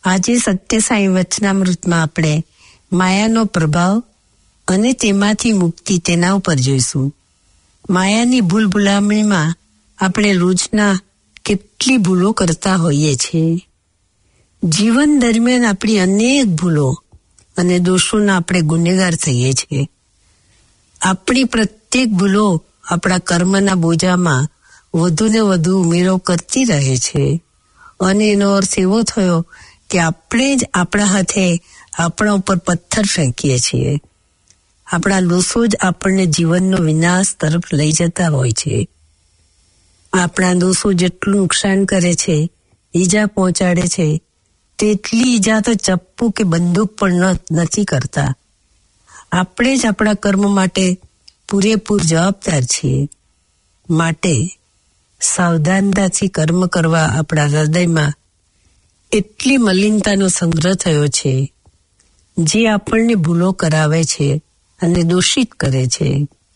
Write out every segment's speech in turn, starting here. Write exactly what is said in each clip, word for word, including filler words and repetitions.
આજે સત્યસાઈ વચનામૃતમાં આપણે માયાનો પ્રભાવ અને તેમાંથી મુક્તિ તેના ઉપર જોઈશું. માયાની ભૂલ ભૂલામણીમાં આપણે રોજના કેટલી ભૂલો કરતા હોઈએ છીએ. જીવન દરમિયાન આપણી અનેક ભૂલો અને દોષોના આપણે ગુનેગાર થઈએ છીએ. આપણી પ્રત્યેક ભૂલો આપણા કર્મના બોજામાં વધુ ને વધુ ઉમેરો કરતી રહે છે અને એનો અર્થ એવો થયો કે આપણે જ આપણા હાથે આપણા ઉપર પથ્થર ફેંકીએ છીએ. આપણા દોષો જ આપણને જીવનનો વિનાશ તરફ લઈ જતા હોય છે. આપણા દોષો જેટલું નુકસાન કરે છે, ઈજા પહોંચાડે છે, તેટલી ઈજા તો ચપ્પુ કે બંદૂક પણ નથી કરતા. આપણે જ આપણા કર્મ માટે પૂરેપૂર જવાબદાર છીએ. માટે સાવધાનતાથી કર્મ કરવા આપણા હૃદયમાં એટલી મલિનતાનો સંગ્રહ થયો છે જે આપણને ભૂલો કરાવે છે અને દોષિત કરે છે.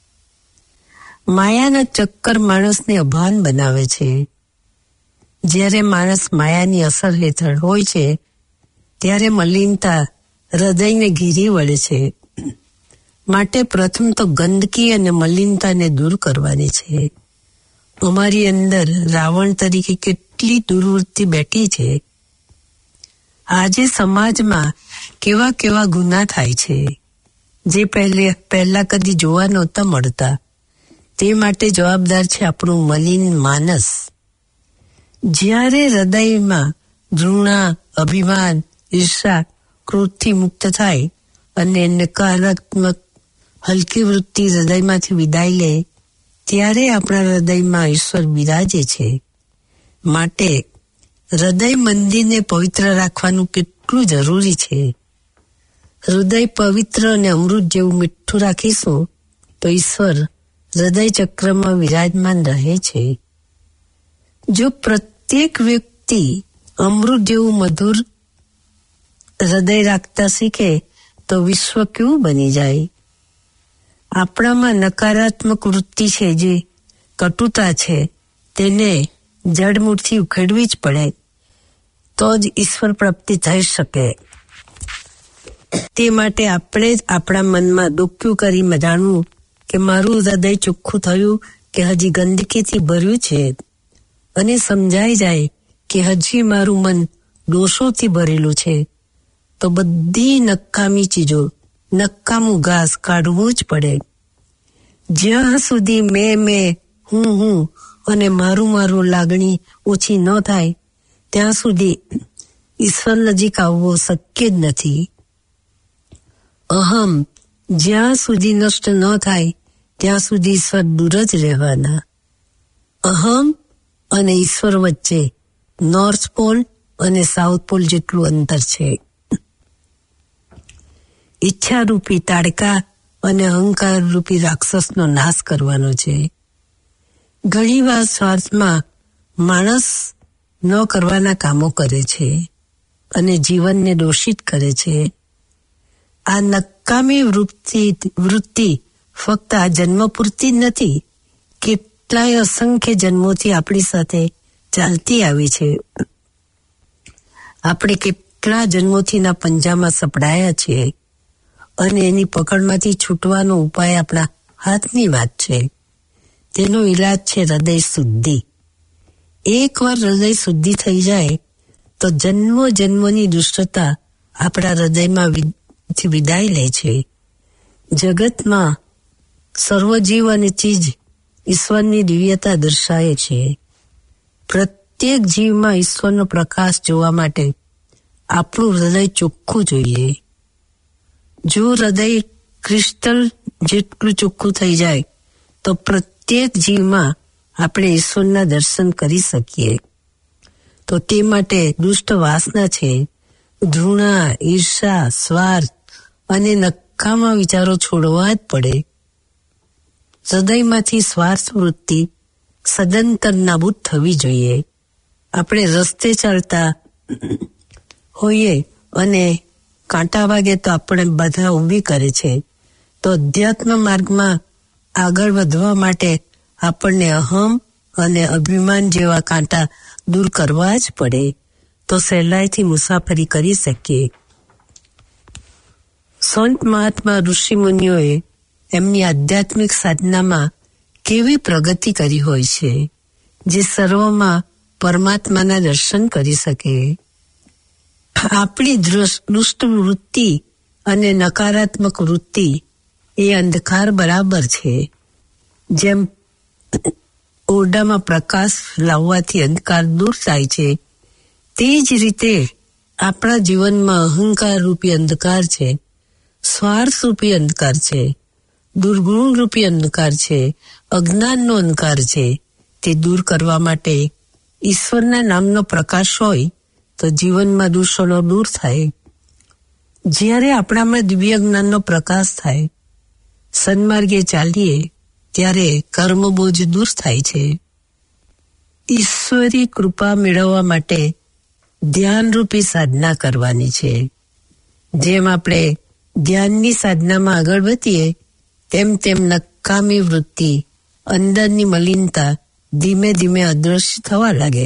માયાના ચક્કર માણસને અભાન બનાવે છે. જ્યારે માણસ માયાની અસર હેઠળ હોય છે ત્યારે મલિનતા હૃદયને ઘેરી વળે છે. માટે પ્રથમ તો ગંદકી અને મલિનતાને દૂર કરવાની છે. અમારી અંદર રાવણ તરીકે કેટલી દુર્વૃત્તિ બેઠી છે. આજે સમાજમાં કેવા કેવા ગુના થાય છે જે પહેલે પહેલા કદી જોવા નહોતા મળતા. તે માટે જવાબદાર છે આપણું મલિન માનસ. જ્યારે હૃદયમાં ઘૃણા, અભિમાન, ઈર્ષા, ક્રોધથી મુક્ત થાય અને નકારાત્મક હલકી વૃત્તિ હૃદયમાંથી વિદાય લે ત્યારે આપણા હૃદયમાં ઈશ્વર બિરાજે છે. માટે હૃદય મંદિરને પવિત્ર રાખવાનું કેટલું જરૂરી છે. હૃદય પવિત્ર અને અમૃત જેવું મીઠું રાખીશું તો ઈશ્વર હૃદય ચક્રમાં વિરાજમાન રહે છે. જો પ્રત્યેક વ્યક્તિ અમૃત જેવું મધુર હૃદય રાખતા શીખે તો વિશ્વ કેવું બની જાય. આપણામાં નકારાત્મક વૃત્તિ છે, જે કટુતા છે, તેને જડમૂળથી ઉખેડવી જ પડે તો જ ઈશ્વર પ્રાપ્તિ થઈ શકે. તે માટે આપણે જ આપણા મનમાં ડોક્યું કરી જાણવું કે મારું હૃદય ચોખ્ખું થયું કે હજી ગંદકીથી ભર્યું છે, અને સમજાઈ જાય કે હજી મારું મન દોષોથી ભરેલું છે. તો બધી નકામી ચીજો, નકામું ઘાસ કાઢવું જ પડે. જ્યાં સુધી મેં મેં હું હું અને મારું મારું લાગણી ઓછી ન થાય ત્યાં સુધી ઈશ્વર નજીક આવવો શક્ય જ નથી. અહમ જ્યાં સુધી નષ્ટ ન થાય ત્યાં સુધી ઈશ્વર દૂર જ રહેવાના. અહમ અને ઈશ્વર વચ્ચે નોર્થ પોલ અને સાઉથ પોલ જેટલું અંતર છે. ઈચ્છા રૂપી તાડકા અને અહંકાર રૂપી રાક્ષસનો નાશ કરવાનો છે. ઘણી વાર સ્વાર્થમાં માણસ ન કરવાના કામો કરે છે અને જીવનને દોષિત કરે છે. આ નકામી વૃત્તિ વૃત્તિ ફક્ત આ જન્મ પૂરતી જ નથી, કેટલાય અસંખ્ય જન્મોથી આપણી સાથે ચાલતી આવી છે. આપણે કેટલા જન્મોથીના પંજામાં સપડાયા છીએ અને એની પકડમાંથી છૂટવાનો ઉપાય આપણા હાથની વાત છે. તેનો ઈલાજ છે હૃદય શુદ્ધિ. એકવાર હૃદય શુદ્ધિ થઈ જાય તો જન્મો જન્મોની દુષ્ટતા આપણા હૃદયમાં વિદાય લે છે. જગતમાં સર્વજીવ અને ચીજ ઈશ્વરની દિવ્યતા દર્શાવે છે. પ્રત્યેક જીવમાં ઈશ્વરનો પ્રકાશ જોવા માટે આપણું હૃદય ચોખ્ખું જોઈએ. જો હૃદય ક્રિસ્ટલ જેટલું ચોખ્ખું થઈ જાય તો પ્રત્યેક જીવમાં આપણે ઈશ્વરના દર્શન કરી શકીએ. તો તે માટે દુષ્ટ વાસના છે, ઘૃણા, ઈર્ષા, સ્વાર્થ અને નકામા વિચારો છોડવા જ પડે. હૃદયમાંથી સ્વાર્થ વૃત્તિ સદંતર નાબૂદ થવી જોઈએ. આપણે રસ્તે ચાલતા હોઈએ અને કાંટા વાગે તો આપણે બધા ઊભી કરે છે. તો અધ્યાત્મ માર્ગમાં આગળ વધવા માટે આપણને અહમ અને અભિમાન જેવા કાંટા દૂર કરવા જ પડે. તો તો સહેલાઈથી મુસાફરી કરી શકીએ. સંત મહાત્મા ઋષિ મુનિઓએ એમની આધ્યાત્મિક સાધનામાં કેવી પ્રગતિ કરી હોય છે, જે સર્વમાં પરમાત્માના દર્શન કરી શકે. આપણી દુષ્ટ વૃત્તિ અને નકારાત્મક વૃત્તિ એ અંધકાર બરાબર છે. જેમ ઓરડામાં પ્રકાશ લાવવાથી અંધકાર દૂર થાય છે, તે જ રીતે આપણા જીવનમાં અહંકાર રૂપી અંધકાર છે, સ્વાર્થ રૂપી અંધકાર છે, દુર્ગુણ રૂપી અંધકાર છે, અજ્ઞાનનો અંધકાર છે. તે દૂર કરવા માટે ઈશ્વરના નામનો પ્રકાશ હોય તો જીવનમાં દૂષણો દૂર થાય. જ્યારે આપણામાં દિવ્ય જ્ઞાનનો પ્રકાશ થાય, સન્માર્ગે ચાલીએ, ત્યારે કર્મબોજ દૂર થાય છે. ઈશ્વરી કૃપા મેળવવા માટે ધ્યાનરૂપી સાધના કરવાની છે. જેમ આપણે ધ્યાનની સાધનામાં આગળ વધીએ, તેમ તેમ નકામી વૃત્તિ, અંદરની મલિનતા ધીમે ધીમે અદૃશ્ય થવા લાગે.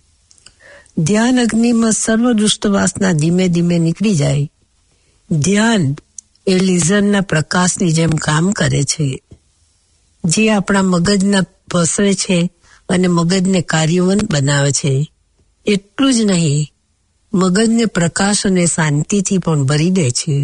ધ્યાન અગ્નિમાં સર્વ દુષ્ટ વાસના ધીમે ધીમે નીકળી જાય. ધ્યાન એ લેઝરના પ્રકાશની જેમ કામ કરે છે, જે આપણા મગજના ભસવે છે અને મગજને કાર્યવંત બનાવે છે. એટલું જ નહીં, મગજને પ્રકાશ અને શાંતિથી પણ ભરી દે છે.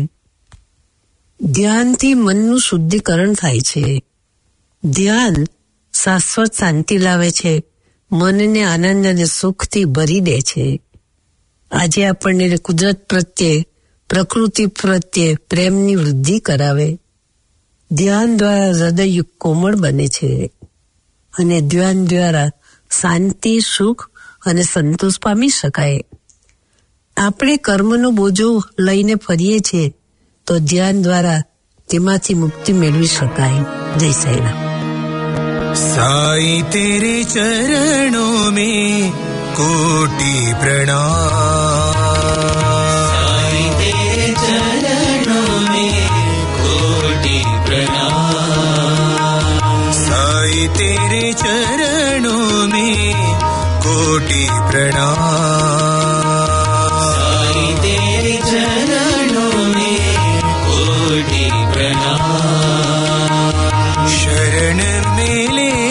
ધ્યાનથી મનનું શુદ્ધિકરણ થાય છે. ધ્યાન શાશ્વત શાંતિ લાવે છે, મનને આનંદ અને સુખથી ભરી દે છે. આજે આપણને કુદરત પ્રત્યે, પ્રકૃતિ પ્રત્યે પ્રેમની વૃદ્ધિ કરાવે. ધ્યાન દ્વારા હૃદય કોમળ બને છે અને ધ્યાન દ્વારા શાંતિ, સુખ અને સંતોષ પામી શકાય. આપણે કર્મનો બોજો લઈને ફરીએ છીએ, તો ધ્યાન દ્વારા તેમાંથી મુક્તિ મેળવી શકાય. જય સાઈરામ. साई तेरे चरणों में कोटि प्रणाम, साई तेरे चरणों में कोटि प्रणाम, साई तेरे चरणों में कोटि प्रणाम, साई तेरे चरणों में कोटि प्रणाम. शरण में ले